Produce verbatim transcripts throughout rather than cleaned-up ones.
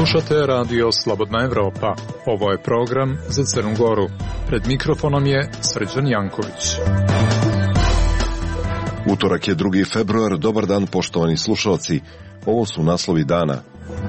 Slušate radio Slobodna Evropa. Ovo je program za Crnu Goru. Pred mikrofonom je Srđan Janković. Utorak je drugi februar. Dobar dan, poštovani slušalci. Ovo su naslovi dana.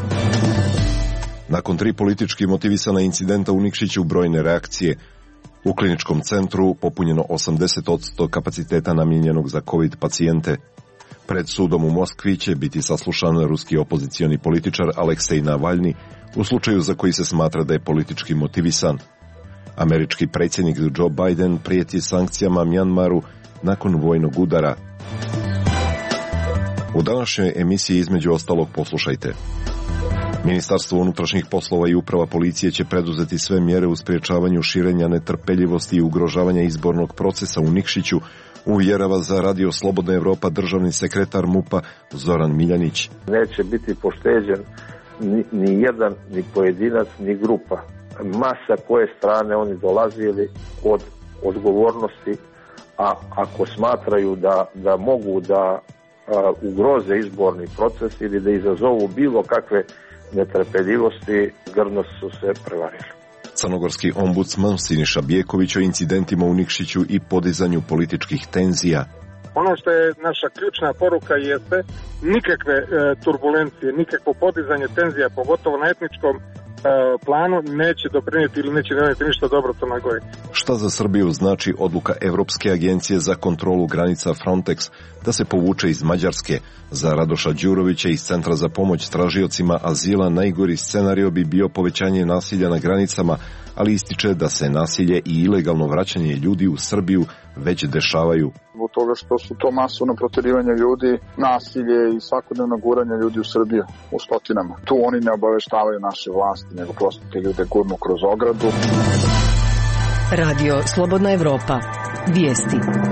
Nakon tri politički motivisana incidenta u Nikšiću, brojne reakcije. U kliničkom centru popunjeno osamdeset posto kapaciteta namijenjenog za COVID pacijente. Pred sudom u Moskvi će biti saslušan ruski opozicioni političar Aleksej Navalni u slučaju za koji se smatra da je politički motivisan. Američki predsjednik Joe Biden prijeti sankcijama Mjanmaru nakon vojnog udara. U današnjoj emisiji između ostalog poslušajte. Ministarstvo unutrašnjih poslova i uprava policije će preduzeti sve mjere u sprječavanju širenja netrpeljivosti i ugrožavanja izbornog procesa u Nikšiću, uvjerava za radio Slobodna Evropa državni sekretar MUP-a Zoran Miljanić. Neće biti pošteđen ni, ni jedan, ni pojedinac, ni grupa. Masa koje strane oni dolazili od odgovornosti, a ako smatraju da, da mogu da a, ugroze izborni proces ili da izazovu bilo kakve netrpeljivosti, grdno su se prevarili. Crnogorski ombudsman Siniša Bjeković o incidentima u Nikšiću i podizanju političkih tenzija. Ono što je naša ključna poruka jeste nikakve e, turbulencije, nikakvo podizanje tenzija, pogotovo na etničkom e, planu, neće doprinijeti ili neće donijeti ništa dobro Crnoj Gori. Šta za Srbiju znači odluka Evropske agencije za kontrolu granica Frontex da se povuče iz Mađarske? Za Radoša Đurovića iz Centra za pomoć tražiocima azila najgori scenario bi bio povećanje nasilja na granicama, ali ističe da se nasilje i ilegalno vraćanje ljudi u Srbiju već dešavaju. Zbog toga što su to masovno protjerivanje ljudi, nasilje i svakodnevno guranje ljudi u Srbiju u stotinama. Tu oni ne obaveštavaju naše vlasti, nego prosto te ljude gurnu kroz ogradu. Radio Slobodna Evropa. Vijesti.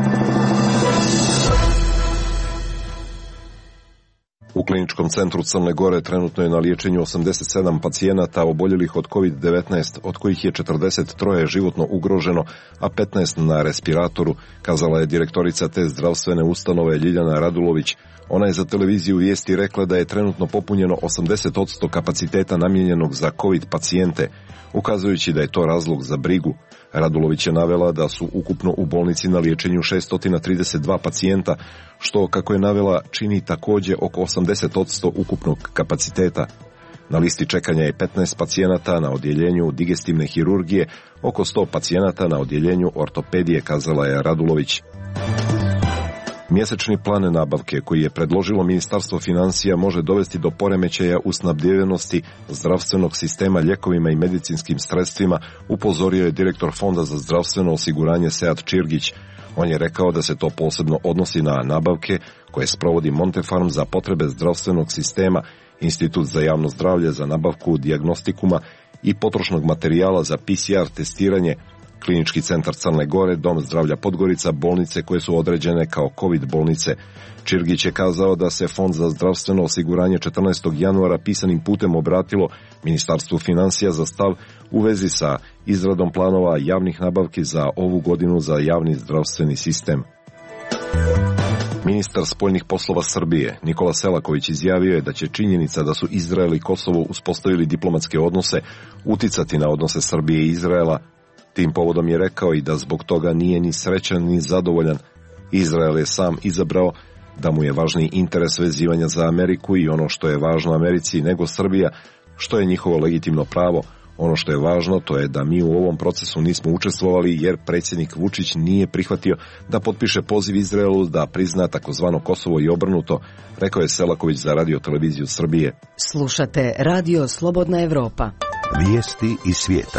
U kliničkom centru Crne Gore trenutno je na liječenju osamdeset sedam pacijenata oboljelih od kovid devetnaest, od kojih je četrdeset tri životno ugroženo, a petnaest na respiratoru, kazala je direktorica te zdravstvene ustanove Ljiljana Radulović. Ona je za televiziju Vijesti rekla da je trenutno popunjeno osamdeset posto kapaciteta namijenjenog za COVID pacijente, ukazujući da je to razlog za brigu. Radulović je navela da su ukupno u bolnici na liječenju šesto trideset dva pacijenta, što, kako je navela, čini također oko osamdeset posto ukupnog kapaciteta. Na listi čekanja je petnaest pacijenata na odjeljenju digestivne hirurgije, oko sto pacijenata na odjeljenju ortopedije, kazala je Radulović. Mjesečni plan nabavke koji je predložilo Ministarstvo financija može dovesti do poremećaja u snabdijevenosti zdravstvenog sistema lijekovima i medicinskim sredstvima, upozorio je direktor Fonda za zdravstveno osiguranje Sead Čirgić. On je rekao da se to posebno odnosi na nabavke koje sprovodi Montefarm za potrebe zdravstvenog sistema, Institut za javno zdravlje za nabavku dijagnostikuma i potrošnog materijala za P C R testiranje, Klinički centar Crne Gore, Dom zdravlja Podgorica, bolnice koje su određene kao COVID bolnice. Čirgić je kazao da se Fond za zdravstveno osiguranje četrnaestog januara pisanim putem obratilo Ministarstvu financija za stav u vezi sa izradom planova javnih nabavki za ovu godinu za javni zdravstveni sistem. Ministar spoljnih poslova Srbije Nikola Selaković izjavio je da će činjenica da su Izrael i Kosovo uspostavili diplomatske odnose uticati na odnose Srbije i Izraela. Tim povodom je rekao i da zbog toga nije ni srećan ni zadovoljan. Izrael je sam izabrao da mu je važniji interes vezivanja za Ameriku i ono što je važno Americi nego Srbija, što je njihovo legitimno pravo. Ono što je važno to je da mi u ovom procesu nismo učestvovali jer predsjednik Vučić nije prihvatio da potpiše poziv Izraelu da prizna takozvano Kosovo i obrnuto, rekao je Selaković za radio televiziju Srbije. Slušate radio Slobodna Evropa. Vijesti iz svijeta.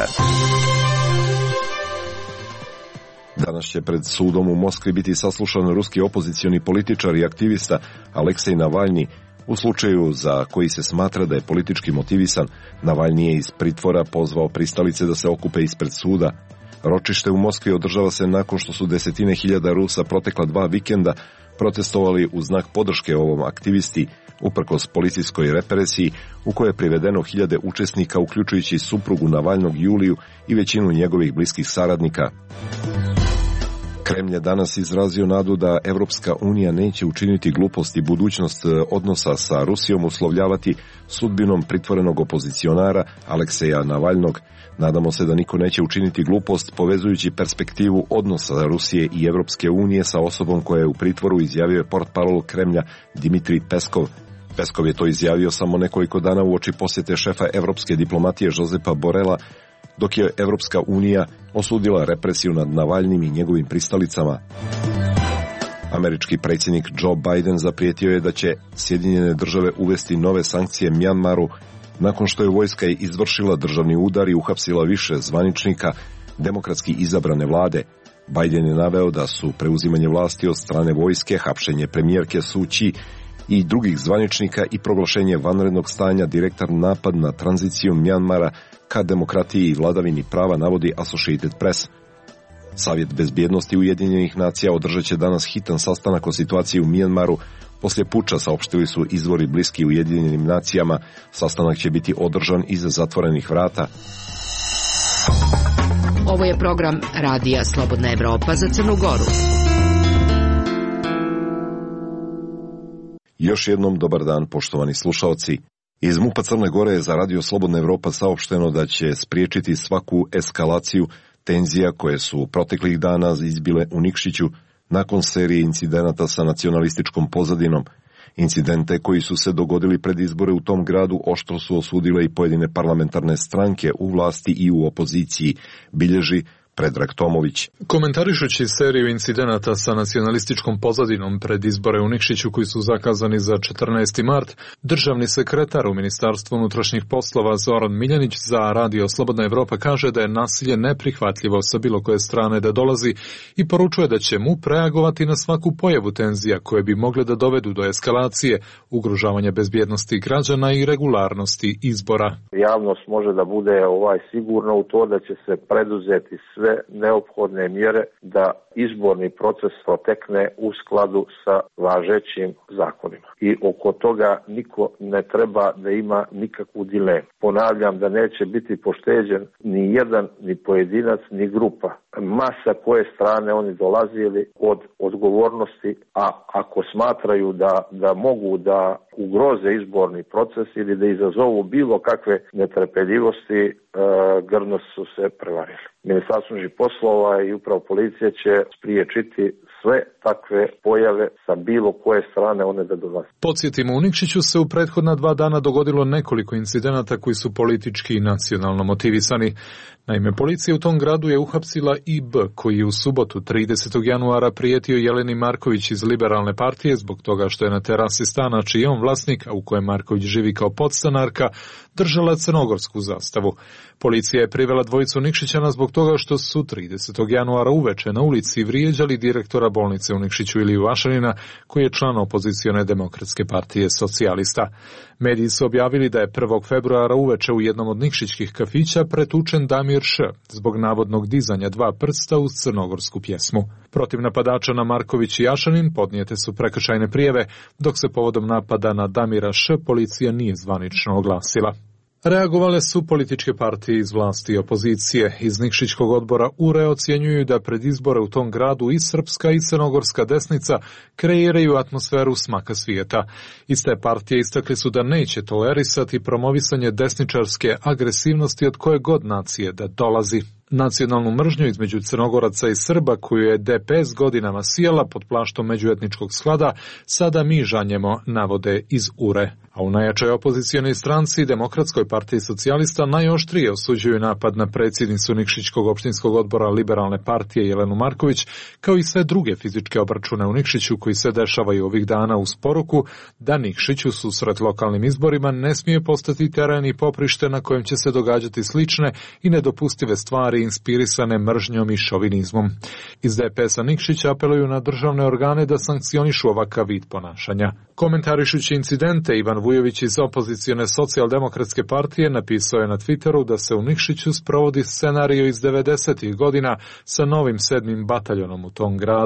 Danas će pred sudom u Moskvi biti saslušan ruski opozicioni političar i aktivista Aleksej Navalni u slučaju za koji se smatra da je politički motivisan. Navalni je iz pritvora pozvao pristalice da se okupe ispred suda. Ročište u Moskvi održava se nakon što su desetine hiljada Rusa protekla dva vikenda protestovali u znak podrške ovom aktivisti, uprkos policijskoj represiji u kojoj je privedeno hiljade učesnika, uključujući suprugu Navalnog Juliju i većinu njegovih bliskih saradnika. Kremlj je danas izrazio nadu da Evropska unija neće učiniti glupost i budućnost odnosa sa Rusijom uslovljavati sudbinom pritvorenog opozicionara Alekseja Navalnog. Nadamo se da niko neće učiniti glupost povezujući perspektivu odnosa Rusije i Evropske unije sa osobom koja je u pritvoru, izjavio je portparol Kremlja Dimitrij Peskov. Peskov je to izjavio samo nekoliko dana uoči posjete šefa evropske diplomatije Josepa Borela, dok je Evropska unija osudila represiju nad Navalnim i njegovim pristalicama. Američki predsjednik Joe Biden zaprijetio je da će Sjedinjene države uvesti nove sankcije Mjanmaru nakon što je vojska izvršila državni udar i uhapsila više zvaničnika demokratski izabrane vlade. Biden je naveo da su preuzimanje vlasti od strane vojske, hapšenje premijerke Suu Kyi i drugih zvaničnika i proglašenje vanrednog stanja direktan napad na tranziciju Mjanmara ka demokratiji i vladavini prava, navodi Associated Press. Savjet bezbjednosti Ujedinjenih nacija održat će danas hitan sastanak o situaciji u Mjanmaru. Poslije puča, saopštili su izvori bliski Ujedinjenim nacijama. Sastanak će biti održan iza zatvorenih vrata. Ovo je program Radija Slobodna Evropa za Crnu Goru. Još jednom dobar dan, poštovani slušaoci. Iz MUP-a Crne Gore je za Radio Slobodna Evropa saopšteno da će spriječiti svaku eskalaciju tenzija koje su proteklih dana izbile u Nikšiću nakon serije incidenata sa nacionalističkom pozadinom. Incidente koji su se dogodili pred izbore u tom gradu oštro su osudile i pojedine parlamentarne stranke u vlasti i u opoziciji, bilježi Predrag Tomović. Komentarišući seriju incidenata sa nacionalističkom pozadinom pred izbore u Nikšiću koji su zakazani za četrnaesti mart, državni sekretar u Ministarstvu unutrašnjih poslova Zoran Miljanić za Radio Slobodna Evropa kaže da je nasilje neprihvatljivo sa bilo koje strane da dolazi i poručuje da će MUP reagovati na svaku pojavu tenzija koje bi mogle da dovedu do eskalacije, ugrožavanja bezbjednosti građana i regularnosti izbora. Javnost može da bude ovaj sigurno u to da će se preduzeti sve neophodne mjere da izborni proces protekne u skladu sa važećim zakonima. I oko toga niko ne treba da ima nikakvu dilemu. Ponavljam da neće biti pošteđen ni jedan, ni pojedinac, ni grupa. Masa koje strane oni dolazili od odgovornosti, a ako smatraju da, da mogu da ugroze izborni proces ili da izazovu bilo kakve netrpeljivosti, e, grdno su se prevarili. Ministarstvo unutrašnjih poslova i upravo policija će spriječiti sve takve pojave sa bilo koje strane one da dolaze. Podsjetimo, u Nikšiću se u prethodna dva dana dogodilo nekoliko incidenata koji su politički i nacionalno motivisani. Naime, policija u tom gradu je uhapsila I B, koji je u subotu tridesetog januara prijetio Jeleni Marković iz Liberalne partije zbog toga što je na terasi stana čiji je on vlasnik, a u kojem Marković živi kao podstanarka, držala crnogorsku zastavu. Policija je privela dvojicu Nikšićana zbog toga što su tridesetog januara uveče na ulici vrijeđali direktora bolnice u Nikšiću Iliju Ašanina, koji je član opozicione demokratske partije socijalista. Mediji su objavili da je prvog februara uveče u jednom od nikšićkih kafića pretučen Damir Š. zbog navodnog dizanja dva prsta uz crnogorsku pjesmu. Protiv napadača na Marković i Ašanin podnijete su prekršajne prijave, dok se povodom napada na Damira Š. policija nije zvanično oglasila. Reagovale su političke partije iz vlasti i opozicije. Iz Nikšićkog odbora U R E ocjenjuju da pred izbore u tom gradu i srpska i crnogorska desnica kreiraju atmosferu smaka svijeta. Iz te partije istakli su da neće tolerisati promovisanje desničarske agresivnosti od koje god nacije da dolazi. Nacionalnu mržnju između Crnogoraca i Srba, koju je D P S godinama sijala pod plaštom međuetničkog sklada, sada mi žanjemo, navode iz U R E. A u najjačoj opozicionoj stranci, Demokratskoj partiji socijalista, najoštrije osuđuju napad na predsjednicu Nikšićkog opštinskog odbora Liberalne partije Jelenu Marković, kao i sve druge fizičke obračune u Nikšiću koji se dešavaju ovih dana uz poruku da Nikšić u susret lokalnim izborima ne smije postati teren i poprište na kojem će se događati slične i nedopustive stvari inspirisane mržnjom i šovinizmom. Iz D P S-a Nikšića apeluju na državne organe da sankcionišu ovakav vid ponašanja. Komentarišući incidente, Ivan Vujović iz opozicione socijaldemokratske partije napisao je na Twitteru da se u Nikšiću sprovodi scenario iz devedesetih godina sa novim sedmim bataljonom u tom gradu.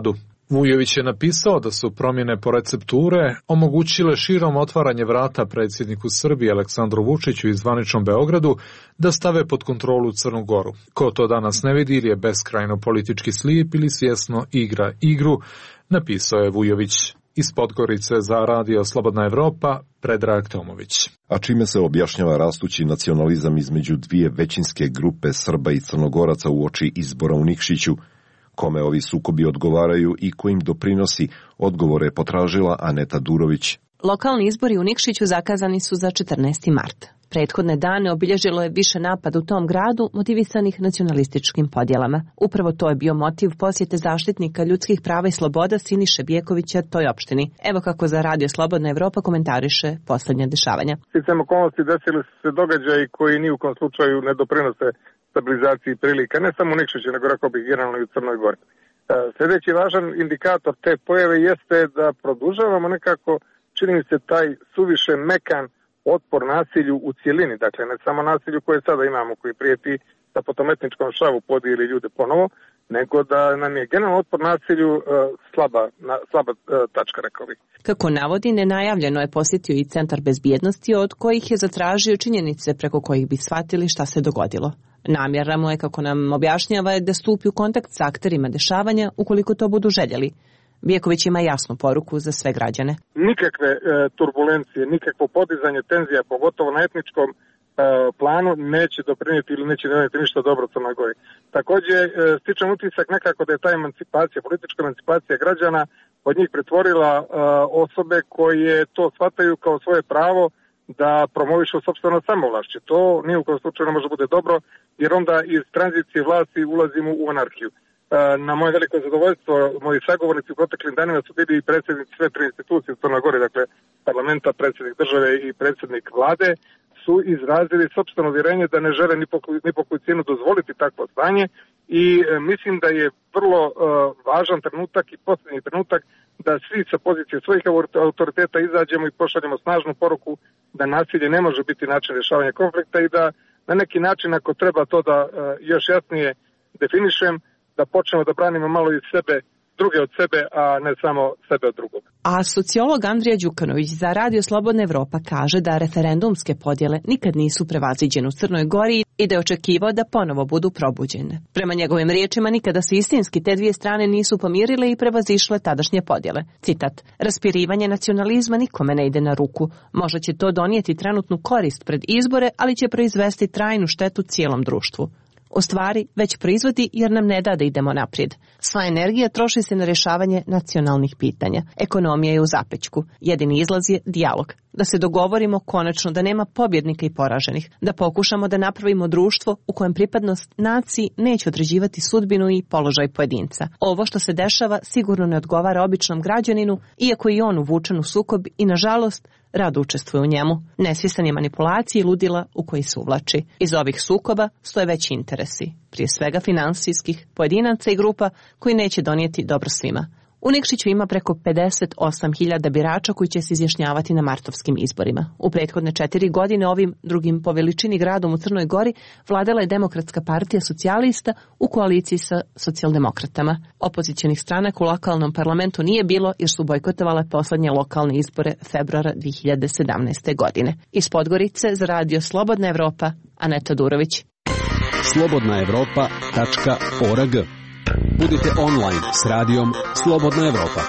Vujović je napisao da su promjene po recepture omogućile širom otvaranje vrata predsjedniku Srbije Aleksandru Vučiću i zvaničnom Beogradu da stave pod kontrolu Crnu Goru. Ko to danas ne vidi ili je beskrajno politički slijep ili svjesno igra igru, napisao je Vujović. Iz Podgorice za Radio Slobodna Evropa, Predrag Tomović. A čime se objašnjava rastući nacionalizam između dvije većinske grupe Srba i Crnogoraca uoči izbora u Nikšiću? Kome ovi sukobi odgovaraju i kojim doprinosi, odgovore je potražila Aneta Durović. Lokalni izbori u Nikšiću zakazani su za četrnaesti mart. Prethodne dane obilježilo je više napada u tom gradu motivisanih nacionalističkim podjelama. Upravo to je bio motiv posjete zaštitnika ljudskih prava i sloboda Siniše Bjekovića toj opštini. Evo kako za Radio Slobodna Evropa komentariše posljednja dešavanja. Sticam okolnosti desili su se događaji koji ni u kom slučaju ne doprinose stabilizaciji prilika, ne samo u Nikšiću, nego rekao bih generalno i u Crnoj Gori. Sljedeći važan indikator te pojave jeste da produžavamo nekako, čini mi se, taj suviše mekan otpor nasilju u cijelini, dakle ne samo nasilju koje sada imamo, koji prijeti da po tom etničkom šavu podijeli ljude ponovo, nego da nam je generalno otpor nasilju uh, slaba, na, slaba uh, tačka, rekao bih. Kako navodi, nenajavljeno je posjetio i Centar bezbjednosti, od kojih je zatražio činjenice preko kojih bi shvatili šta se dogodilo. Namjera mu je, kako nam objašnjava, da stupi u kontakt s akterima dešavanja ukoliko to budu željeli. Bjeković ima jasnu poruku za sve građane. Nikakve e, turbulencije, nikakvo podizanje tenzija, pogotovo na etničkom e, planu, neće doprinijeti ili neće donijeti ništa dobro Crnoj Gori. Također, e, stičem utisak nekako da je ta emancipacija, politička emancipacija građana od njih pretvorila e, osobe koje to shvataju kao svoje pravo da promovišu sopstveno samovlašće. To ni u kojem slučaju ne može bude dobro, jer onda iz tranzicije vlasti ulazimo u anarhiju. Na moje veliko zadovoljstvo, moji sagovornici u proteklim danima su bili i predsjednici sve tri institucije u Crnoj Gori, dakle parlamenta, predsjednik države i predsjednik vlade, su izrazili sopstveno uvjerenje da ne žele ni po, ni po koju cijenu dozvoliti takvo stanje i e, mislim da je vrlo e, važan trenutak i posljednji trenutak da svi sa pozicije svojih autoriteta izađemo i pošaljemo snažnu poruku da nasilje ne može biti način rješavanja konflikta i da na neki način, ako treba to da e, još jasnije definišem, da počnemo da branimo malo iz sebe, druge od sebe, a ne samo sebe od drugog. A sociolog Andrija Đukanović za Radio Slobodna Evropa kaže da referendumske podjele nikad nisu prevaziđene u Crnoj Gori i da je očekivao da ponovo budu probuđene. Prema njegovim riječima, nikada se istinski te dvije strane nisu pomirile i prevazišle tadašnje podjele. Citat: raspirivanje nacionalizma nikome ne ide na ruku. Možda će to donijeti trenutnu korist pred izbore, ali će proizvesti trajnu štetu cijelom društvu. U stvari, već proizvodi jer nam ne da da idemo naprijed. Sva energija troši se na rješavanje nacionalnih pitanja. Ekonomija je u zapećku. Jedini izlaz je dijalog. Da se dogovorimo konačno da nema pobjednika i poraženih. Da pokušamo da napravimo društvo u kojem pripadnost naciji neće određivati sudbinu i položaj pojedinca. Ovo što se dešava sigurno ne odgovara običnom građaninu, iako i on uvučen u sukob i, nažalost, rado učestvuje u njemu. Nesvjestan je manipulacije i ludila u koji se uvlači. Iz ovih sukoba stoje veći interesi, prije svega finansijskih, pojedinaca i grupa koji neće donijeti dobro svima. U Nikšiću ima preko pedeset osam hiljada birača koji će se izjašnjavati na martovskim izborima. U prethodne četiri godine ovim drugim po veličini gradom u Crnoj Gori vladala je Demokratska partija socijalista u koaliciji sa socijaldemokratama. Opozicionih stranaka u lokalnom parlamentu nije bilo jer su bojkotovale poslednje lokalne izbore februara dve hiljade sedamnaeste. godine. Iz Podgorice za Radio Slobodna Evropa, Aneta Durović. slobodna evropa tačka org. Budite online s radijom Slobodna Evropa.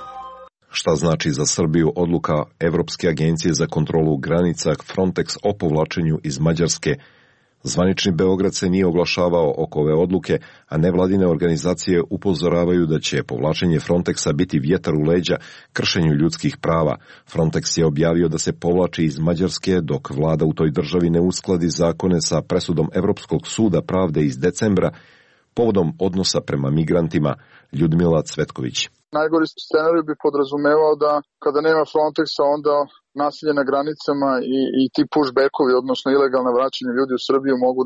Šta znači za Srbiju odluka Evropske agencije za kontrolu granica Frontex o povlačenju iz Mađarske? Zvanični Beograd se nije oglašavao oko ove odluke, a nevladine organizacije upozoravaju da će povlačenje Frontexa biti vjetar u leđa kršenju ljudskih prava. Frontex je objavio da se povlači iz Mađarske dok vlada u toj državi ne uskladi zakone sa presudom Evropskog suda pravde iz decembra povodom odnosa prema migrantima. Ljudmila Cvetković. Najgori scenarij bi podrazumevao da kada nema Frontexa, onda nasilje na granicama i, i ti pushbackovi, odnosno ilegalna vraćanje ljudi u Srbiju mogu da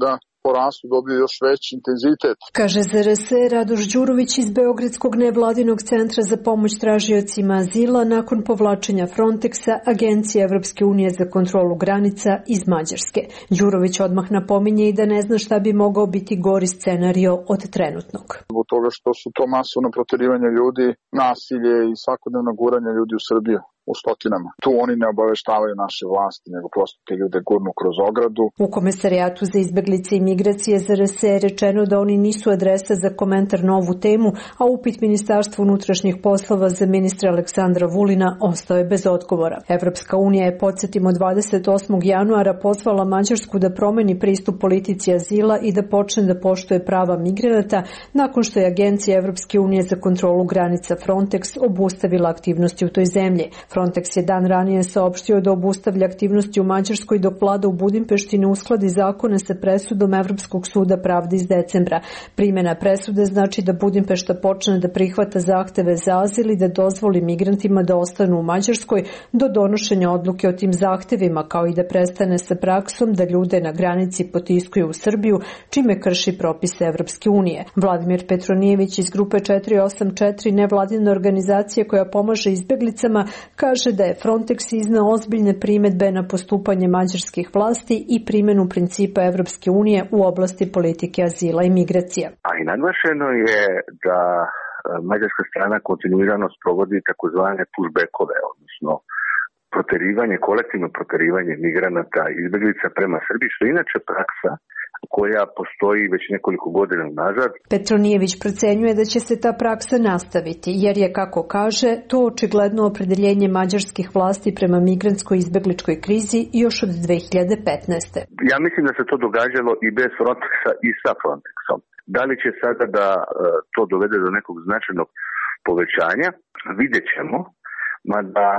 porastu, dobiju još veći intenzitet. Kaže za er es Radoš Đurović iz Beogradskog nevladinog centra za pomoć tražiocima azila nakon povlačenja Frontexa, Agencije Evropske unije za kontrolu granica iz Mađarske. Đurović odmah napominje i da ne zna šta bi mogao biti gori scenario od trenutnog. Zbog toga što su to masovno proterivanje ljudi, nasilje i svakodnevno guranje ljudi u Srbiju u stotinama. Tu oni ne obaveštavaju naše vlasti, nego prosto te ljude gurnu kroz ogradu. U Komesarijatu za izbeglice i migracije za er es je rečeno da oni nisu adresa za komentar na ovu temu, a upit Ministarstva unutrašnjih poslova za ministra Aleksandra Vulina ostao je bez odgovora. Evropska unija je, podsjetimo, dvadeset osmog januara pozvala Mađarsku da promeni pristup politici azila i da počne da poštuje prava migranata nakon što je Agencija Evropske unije za kontrolu granica Frontex obustavila aktivnosti u toj zemlji. Frontex je dan ranije saopštio da obustavlja aktivnosti u Mađarskoj dok vlada u Budimpešti ne uskladi zakone sa presudom Evropskog suda pravde iz decembra. Primjena presude znači da Budimpešta počne da prihvata zahteve za azil i da dozvoli migrantima da ostanu u Mađarskoj do donošenja odluke o tim zahtevima, kao i da prestane sa praksom da ljude na granici potiskuju u Srbiju, čime krši propise Evropske unije. Vladimir Petronijević iz grupe četiri osam četiri, nevladine organizacije koja pomaže izbeglicama, kaže da je Frontex izneo ozbiljne primedbe na postupanje mađarskih vlasti i primjenu principa Evropske unije u oblasti politike azila i migracija. A i naglašeno je da mađarska strana kontinuirano sprovodi takozvane pushbackove, odnosno proterivanje, kolektivno proterivanje migranata i izbeglica prema Srbiji, što je inače praksa koja postoji već nekoliko godina nazad. Petronijević procenjuje da će se ta praksa nastaviti, jer je, kako kaže, to očigledno opredeljenje mađarskih vlasti prema migrantskoj izbegličkoj krizi još od dve hiljade petnaeste. Ja mislim da se to događalo i bez Frontexa i sa Frontexom. Da li će sada da to dovede do nekog značajnog povećanja, vidjet ćemo, mada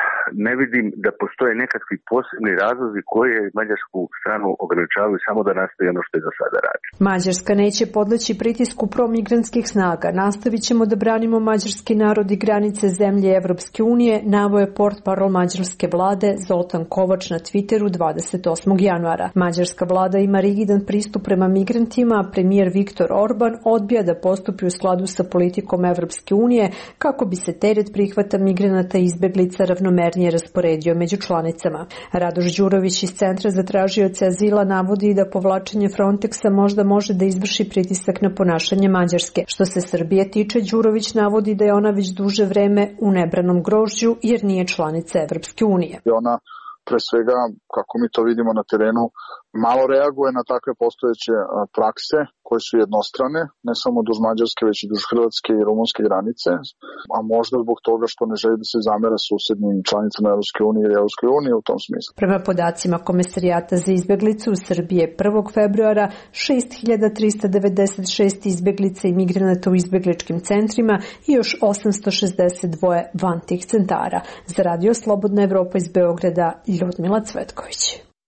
ne vidim da postoje nekakvi posebni razlozi koje mađarsku stranu ograničavaju samo da nastavi ono što je do sada radi. Mađarska neće podleći pritisku promigrantskih snaga. Nastavit ćemo da branimo mađarski narod i granice zemlje Evropske unije, naveo je portparol mađarske vlade Zoltan Kovač na Twitteru dvadeset osmog januara. Mađarska vlada ima rigidan pristup prema migrantima, a premijer Viktor Orban odbija da postupi u skladu sa politikom Evropske unije kako bi se teret prihvata migranata i izbeglica ravnomerno je rasporedio među članicama. Radoš Đurović iz Centra za tražioce azila navodi da povlačenje Frontexa možda može da izvrši pritisak na ponašanje Mađarske. Što se Srbije tiče, Đurović navodi da je ona već duže vreme u nebranom grožđu jer nije članica Evropske unije. Ona pre svega, kako mi to vidimo na terenu, malo reaguje na takve postojeće prakse koje su jednostrane, ne samo duž Mađarske, već i duž Hrvatske i rumunske granice, a možda zbog toga što ne želi da se zamera susednim članicama Evropske unije ili Evropske unije u tom smislu. Prema podacima Komesarijata za izbeglicu u Srbije prvog februara šest hiljada trista devedeset šest izbeglica i migranata u izbegličkim centrima i još osamsto šezdeset dva van tih centara. Za Radio Slobodna Evropa iz Beograda, Ljudmila Cvetković.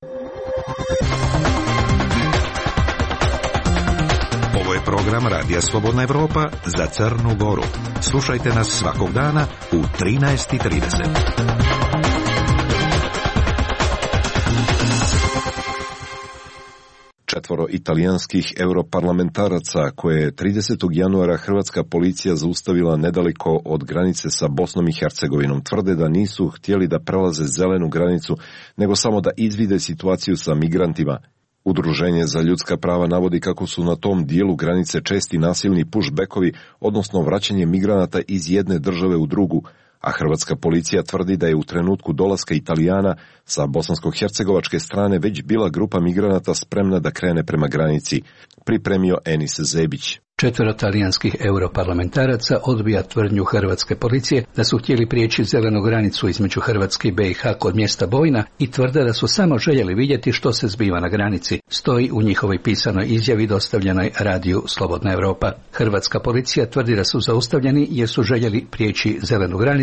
Ovo je program Radija Slobodna Evropa za Crnu Goru. Slušajte nas svakog dana u trinaest i trideset. Četvoro italijanskih europarlamentaraca koje je tridesetog januara hrvatska policija zaustavila nedaleko od granice sa Bosnom i Hercegovinom tvrde da nisu htjeli da prelaze zelenu granicu, nego samo da izvide situaciju sa migrantima. Udruženje za ljudska prava navodi kako su na tom dijelu granice česti nasilni pushbackovi, odnosno vraćanje migranata iz jedne države u drugu, a hrvatska policija tvrdi da je u trenutku dolaska Italijana sa bosansko-hercegovačke strane već bila grupa migranata spremna da krene prema granici, pripremio Enis Zebić. Četvero talijanskih europarlamentaraca odbija tvrdnju hrvatske policije da su htjeli prijeći zelenu granicu između Hrvatske i be i ha kod mjesta Bojna i tvrde da su samo željeli vidjeti što se zbiva na granici, stoji u njihovoj pisanoj izjavi dostavljenoj Radiju Slobodna Evropa. Hrvatska policija tvrdi da su zaustavljeni jer su željeli prijeći zelenu granicu, što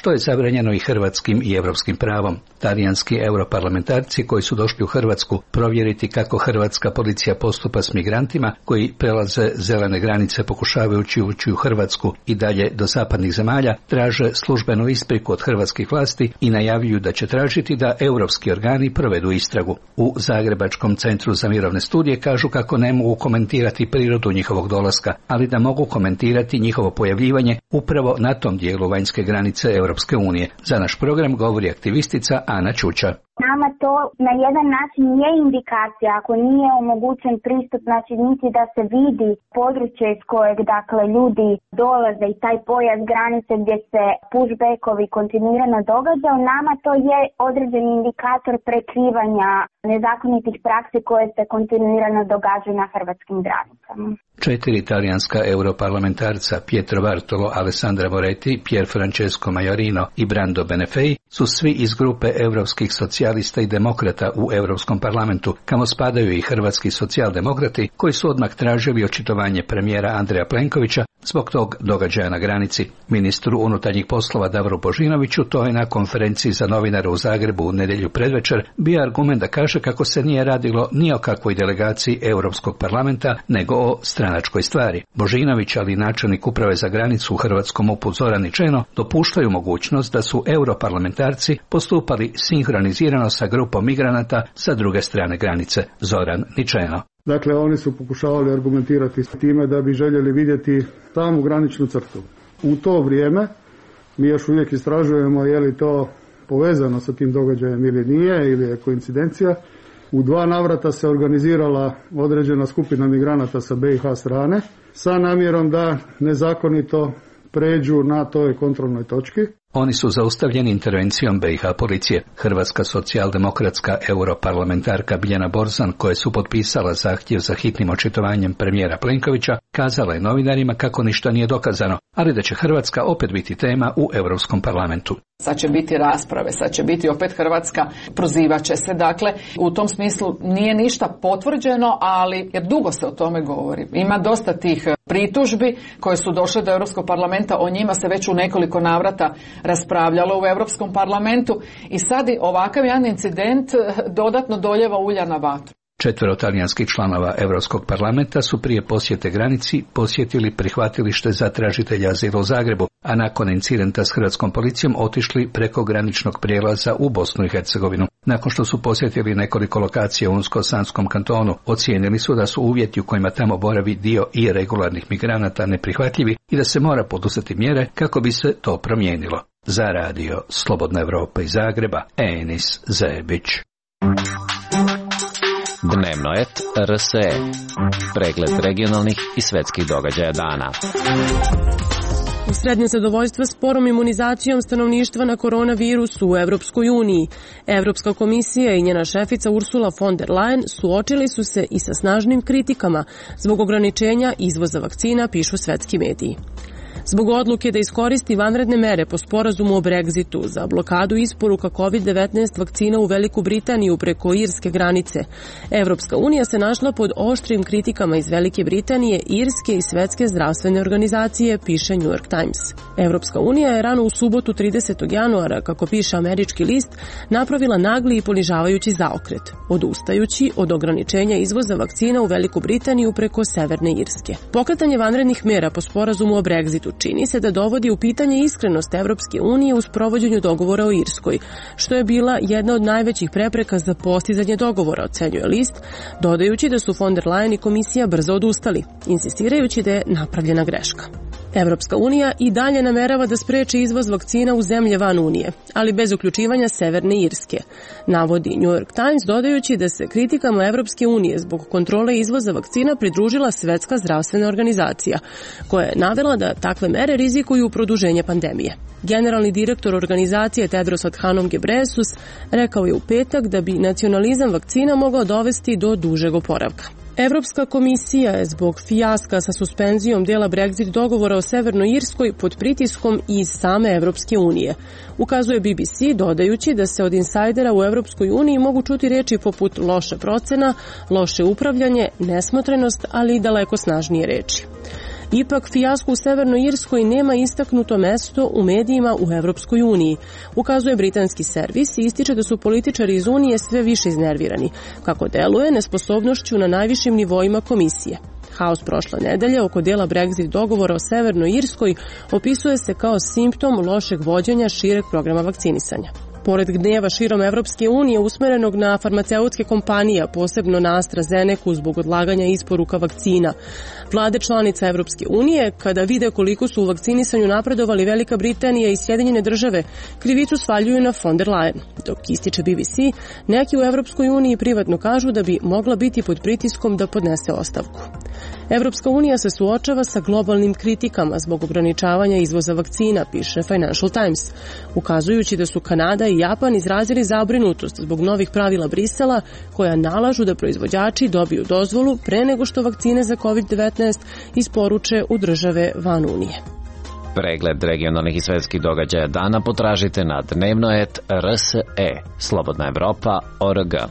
što je zabranjeno i hrvatskim i europskim pravom. Talijanski europarlamentarci koji su došli u Hrvatsku provjeriti kako hrvatska policija postupa s migrantima koji prelaze zelene granice pokušavajući ući u Hrvatsku i dalje do zapadnih zemalja, traže službenu ispriku od hrvatskih vlasti i najavljuju da će tražiti da europski organi provedu istragu. U Zagrebačkom centru za mirovne studije kažu kako ne mogu komentirati prirodu njihovog dolaska, ali da mogu komentirati njihovo pojavljivanje upravo na tom dijelu vanjske granice Europske unije. Za naš program govori aktivistica Ana Čuča. Nama to na jedan način je indikacija ako nije omogućen pristup, znači niti da se vidi područje iz kojeg dakle ljudi dolaze i taj pojas granice gdje se pushbackovi kontinuirano događaju, nama to je određeni indikator prekrivanja nezakonitih praksi koje se kontinuirano događaju na hrvatskim granicama. Četiri italijanska europarlamentarca Pietro Bartolo, Alessandra Moretti, Pier Francesco Majorino i Brando Benefei su svi iz grupe europskih socijalista i demokrata u Europskom parlamentu, kamo spadaju i hrvatski socijaldemokrati koji su odmah tražili očitovanje premijera Andreja Plenkovića zbog tog događaja na granici. Ministru unutarnjih poslova Davoru Božinoviću to je na konferenciji za novinare u Zagrebu u nedjelju predvečer bio argument da kaže kako se nije radilo ni o kakvoj delegaciji Europskog parlamenta, nego o stranačkoj stvari. Božinović, ali i načelnik uprave za granicu u hrvatskom MUP-u Zoran Ničeno, dopuštaju mogućnost da su europarlamentarci postupali sinhronizirano sa grupom migranata sa druge strane granice. Zoran Ničeno. Dakle, oni su pokušavali argumentirati s time da bi željeli vidjeti samu graničnu crtu. U to vrijeme mi još uvijek istražujemo je li to povezano sa tim događajem ili nije, ili je koincidencija. U dva navrata se organizirala određena skupina migranata sa B i H strane sa namjerom da nezakonito pređu na toj kontrolnoj točki. Oni su zaustavljeni intervencijom B i H policije. Hrvatska socijaldemokratska europarlamentarka Biljana Borzan, koje su potpisala zahtjev za hitnim očitovanjem premijera Plenkovića, kazala je novinarima kako ništa nije dokazano, ali da će Hrvatska opet biti tema u Europskom parlamentu. Sad će biti rasprave, sad će biti opet Hrvatska, prozivaće se. Dakle, u tom smislu nije ništa potvrđeno, ali jer dugo se o tome govori. Ima dosta tih pritužbi koje su došle do Europskog parlamenta, o njima se već u nekoliko navrata raspravljalo u Europskom parlamentu i sad ovakav jedan incident dodatno doljeva ulja na vatru. Četvero talijanskih članova Europskog parlamenta su prije posjete granici posjetili prihvatilište za tražitelja azila u Zagrebu, a nakon incidenta s hrvatskom policijom otišli preko graničnog prijelaza u Bosnu i Hercegovinu. Nakon što su posjetili nekoliko lokacija u Unsko-Sanskom kantonu, ocijenili su da su uvjeti u kojima tamo boravi dio irregularnih migranata neprihvatljivi i da se mora poduzeti mjere kako bi se to promijenilo. Za radio Slobodna Evropa iz Zagreba, Enis Zebić. Dnevno et R S E. Pregled regionalnih i svetskih događaja dana. U srednje zadovoljstva sporom imunizacijom stanovništva na koronavirus u Evropskoj uniji. Evropska komisija i njena šefica Ursula von der Leyen suočili su se i sa snažnim kritikama zbog ograničenja izvoza vakcina, pišu svetski mediji. Zbog odluke da iskoristi vanredne mere po sporazumu o Brexitu za blokadu isporuka kovid devetnaest vakcina u Veliku Britaniju preko irske granice, Evropska unija se našla pod oštrim kritikama iz Velike Britanije, Irske i Svetske zdravstvene organizacije, piše New York Times. Evropska unija je rano u subotu tridesetog januara, kako piše američki list, napravila nagli i ponižavajući zaokret, odustajući od ograničenja izvoza vakcina u Veliku Britaniju preko Severne Irske. Pokretanje vanrednih mera po sporazumu o Brexitu čini se da dovodi u pitanje iskrenost Evropske unije u sprovođenju dogovora o Irskoj, što je bila jedna od najvećih prepreka za postizanje dogovora, ocenjuje list, dodajući da su von der Leyen i komisija brzo odustali, insistirajući da je napravljena greška. Evropska unija i dalje namerava da spreči izvoz vakcina u zemlje van Unije, ali bez uključivanja Severne Irske, navodi New York Times, dodajući da se kritikama Evropske unije zbog kontrole izvoza vakcina pridružila Svetska zdravstvena organizacija, koja je navela da takve mere rizikuju produženje pandemije. Generalni direktor organizacije Tedros Adhanom Ghebreyesus rekao je u petak da bi nacionalizam vakcina mogao dovesti do dužeg oporavka. Evropska komisija je zbog fijaska sa suspenzijom dela Brexit dogovora o Severnoj Irskoj pod pritiskom iz same Evropske unije, ukazuje B B C, dodajući da se od insajdera u Evropskoj uniji mogu čuti reči poput loša procena, loše upravljanje, nesmotrenost, ali i daleko snažnije reči. Ipak, fijasko u Severnoj Irskoj nema istaknuto mesto u medijima u Evropskoj uniji. Ukazuje britanski servis i ističe da su političari iz Unije sve više iznervirani, kako deluje nesposobnošću na najvišim nivoima komisije. Haos prošle nedelje oko dela Brexit dogovora o Severnoj Irskoj opisuje se kao simptom lošeg vođenja šireg programa vakcinisanja. Pored gneva širom Evropske unije usmerenog na farmaceutske kompanije, posebno na AstraZenecu zbog odlaganja isporuka vakcina, vlade članica Evropske unije, kada vide koliko su u vakcinisanju napredovali Velika Britanija i Sjedinjene države, krivicu svaljuju na von der Leyen. Dok ističe B B C, neki u Evropskoj uniji privatno kažu da bi mogla biti pod pritiskom da podnese ostavku. Evropska unija se suočava sa globalnim kritikama zbog ograničavanja izvoza vakcina, piše Financial Times, ukazujući da su Kanada i Japan izrazili zabrinutost zbog novih pravila Brisela koja nalažu da proizvođači dobiju dozvolu pre nego što vakcine za kovid devetnaest isporuče u države van Unije. Pregled regionalnih i svetskih događaja dana potražite na dnevnoet R S E, Slobodna Evropa, O R G.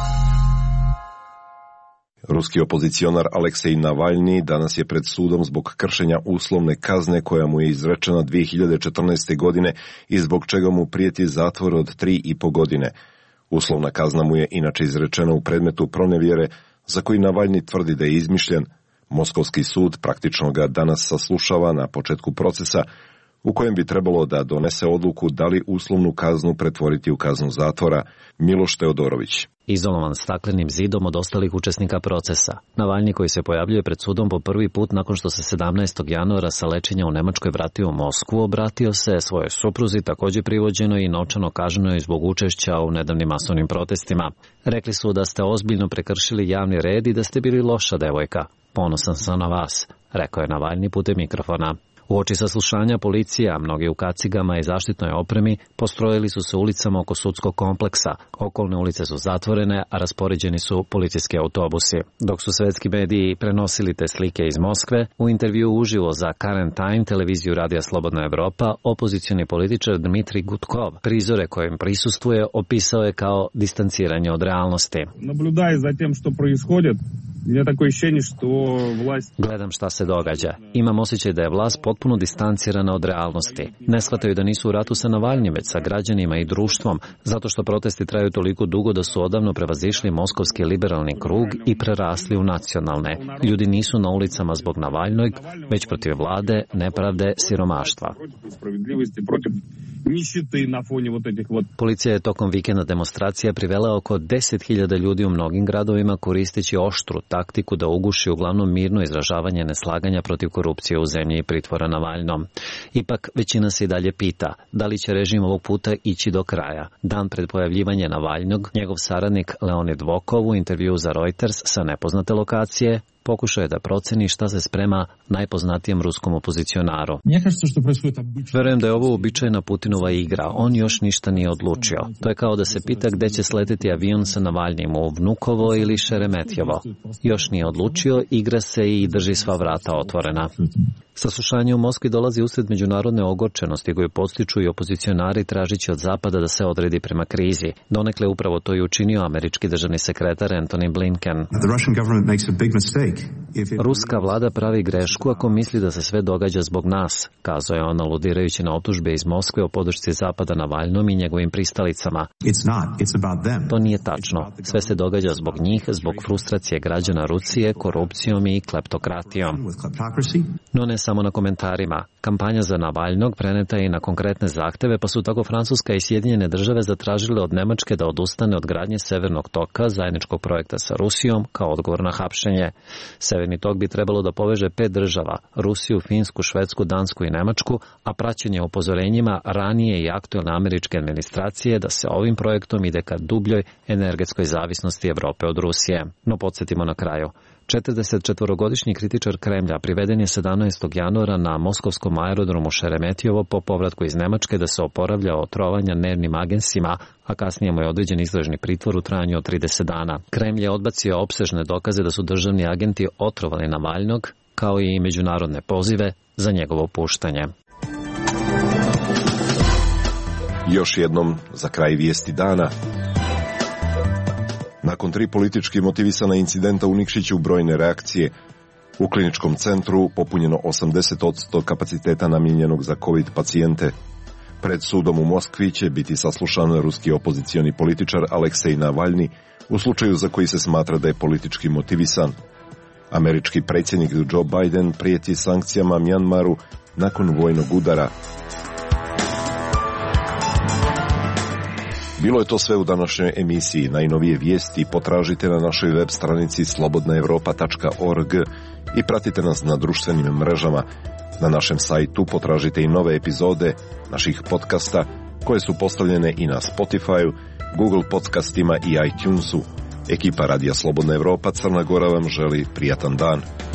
Ruski opozicionar Aleksej Navalni danas je pred sudom zbog kršenja uslovne kazne koja mu je izrečena dvije hiljade četrnaeste. godine i zbog čega mu prijeti zatvor od tri i po godine. Uslovna kazna mu je inače izrečena u predmetu pronevjere za koji Navalni tvrdi da je izmišljen. Moskovski sud praktično ga danas saslušava na početku procesa u kojem bi trebalo da donese odluku da li uslovnu kaznu pretvoriti u kaznu zatvora. Miloš Teodorović. Izolovan staklenim zidom od ostalih učesnika procesa, Navalni, koji se pojavljuje pred sudom po prvi put nakon što se sedamnaestog januara sa lečenja u Nemačkoj vratio u Moskvu, obratio se svojoj supruzi, također privođenoj i novčano kažnjenoj zbog učešća u nedavnim masovnim protestima. Rekli su da ste ozbiljno prekršili javni red i da ste bili loša devojka. Ponosan sam na vas, rekao je Navalni putem mikrofona. U oči saslušanja policija, mnogi u kacigama i zaštitnoj opremi, postrojili su se ulicama oko sudskog kompleksa. Okolne ulice su zatvorene, a raspoređeni su policijski autobusi. Dok su svetski mediji prenosili te slike iz Moskve, u intervju uživo za Current Time, televiziju Radija Slobodna Evropa, opozicioni političar Dmitrij Gudkov prizore kojim prisustvuje opisao je kao distanciranje od realnosti. Nabljudajući za tem što proizhodit, je tako ощущение što vlast... Gledam šta se događa. Imam osjećaj da je vlast potpuno distancirana od realnosti. Ne shvataju da nisu u ratu sa Navalnim, već sa građanima i društvom, zato što protesti traju toliko dugo da su odavno prevazišli moskovski liberalni krug i prerasli u nacionalne. Ljudi nisu na ulicama zbog Navalnog, već protiv vlade, nepravde, siromaštva. Policija je tokom vikenda demonstracija privela oko deset hiljada ljudi u mnogim gradovima koristeći oštru taktiku da uguši uglavnom mirno izražavanje neslaganja protiv korupcije u zemlji i pritvora Navalnom. Ipak većina se i dalje pita da li će režim ovog puta ići do kraja. Dan pred pojavljivanje Navalnog, njegov saradnik Leonid Vokov u intervju za Reuters sa nepoznate lokacije pokušao je da proceni šta se sprema najpoznatijem ruskom opozicionaru. Verujem da je ovo uobičajena Putinova igra, on još ništa nije odlučio. To je kao da se pita gde će sleteti avion sa Navalnim, u Vnukovo ili Šeremetjevo. Još nije odlučio, igra se i drži sva vrata otvorena. Saslušanje u Moskvi dolazi usred međunarodne ogorčenosti koju podstiču i opozicionari tražići od Zapada da se odredi prema krizi. Donekle upravo to i učinio američki državni sekretar Antony Blinken. Ruska vlada pravi grešku ako misli da se sve događa zbog nas, kazao je on aludirajući na optužbe iz Moskve o podršci Zapada Navalnom i njegovim pristalicama. To nije tačno. Sve se događa zbog njih, zbog frustracije građana Rusije, korupcijom i kleptokratijom. No ne samo na komentarima. Kampanja za Navalnog preneta je i na konkretne zahteve, pa su tako Francuska i Sjedinjene države zatražile od Nemačke da odustane od gradnje Severnog toka, zajedničkog projekta sa Rusijom, kao odgovor na hapšenje. Severni tok bi trebalo da poveže pet država, Rusiju, Finsku, Švedsku, Dansku i Nemačku, a praćenje upozorenjima ranije i aktuelne američke administracije da se ovim projektom ide ka dubljoj energetskoj zavisnosti Evrope od Rusije. No podsjetimo na kraju. četrdesetčetvorogodišnji kritičar Kremlja priveden je sedamnaestog januara na moskovskom aerodromu Šeremetjevo po povratku iz Nemačke da se oporavlja od trovanja nervnim agensima, a kasnije mu je određen istražni pritvor u trajanju od trideset dana. Kremlj je odbacio opsežne dokaze da su državni agenti otrovali Navalnog, kao i međunarodne pozive za njegovo puštanje. Još jednom za kraj vijesti dana. Nakon tri politički motivisana incidenta u Nikšiću brojne reakcije, U kliničkom centru popunjeno osamdeset posto kapaciteta namijenjenog za COVID pacijente. Pred sudom u Moskvi će biti saslušan ruski opozicioni političar Aleksej Navalni u slučaju za koji se smatra da je politički motivisan. Američki predsjednik Joe Biden prijeti sankcijama Mjanmaru nakon vojnog udara. Bilo je to sve u današnjoj emisiji. Najnovije vijesti potražite na našoj web stranici slobodna europa tačka org i pratite nas na društvenim mrežama. Na našem sajtu potražite i nove epizode naših podcasta koje su postavljene i na Spotify, Google podcastima i iTunesu. Ekipa Radija Slobodna Evropa Crna Gora vam želi prijatan dan.